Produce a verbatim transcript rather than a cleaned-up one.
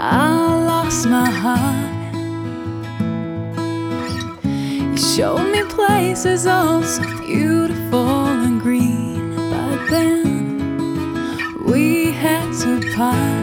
I lost my heart. You showed me places all so beautiful and green, but then we had to part.